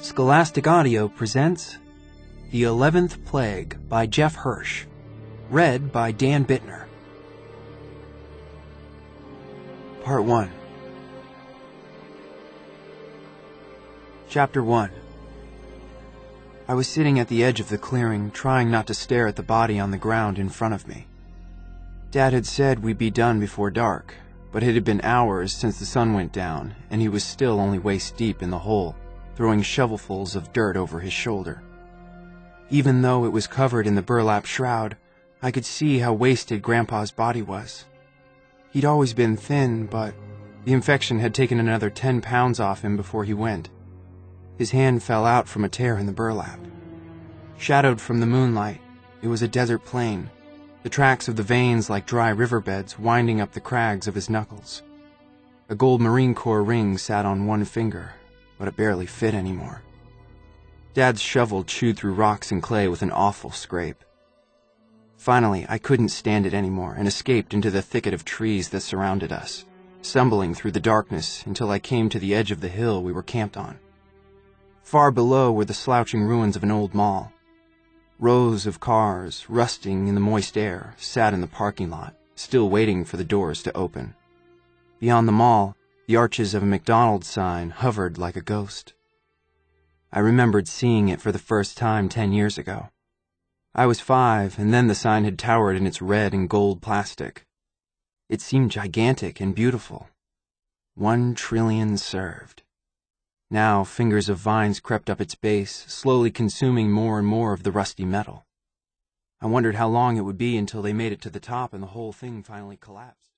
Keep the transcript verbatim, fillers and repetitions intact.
Scholastic Audio presents The Eleventh Plague by Jeff Hirsch, read by Dan Bittner. Part one. Chapter one. I was sitting at the edge of the clearing, trying not to stare at the body on the ground in front of me. Dad had said we'd be done before dark, but it had been hours since the sun went down, and he was still only waist deep in the hole, throwing shovelfuls of dirt over his shoulder. Even though it was covered in the burlap shroud, I could see how wasted Grandpa's body was. He'd always been thin, but the infection had taken another ten pounds off him before he went. His hand fell out from a tear in the burlap. Shadowed from the moonlight, it was a desert plain, the tracks of the veins like dry riverbeds winding up the crags of his knuckles. A gold Marine Corps ring sat on one finger, but it barely fit anymore. Dad's shovel chewed through rocks and clay with an awful scrape. Finally, I couldn't stand it anymore and escaped into the thicket of trees that surrounded us, stumbling through the darkness until I came to the edge of the hill we were camped on. Far below were the slouching ruins of an old mall. Rows of cars, rusting in the moist air, sat in the parking lot, still waiting for the doors to open. Beyond the mall, the arches of a McDonald's sign hovered like a ghost. I remembered seeing it for the first time ten years ago. I was five, and then the sign had towered in its red and gold plastic. It seemed gigantic and beautiful. One trillion served. Now fingers of vines crept up its base, slowly consuming more and more of the rusty metal. I wondered how long it would be until they made it to the top and the whole thing finally collapsed.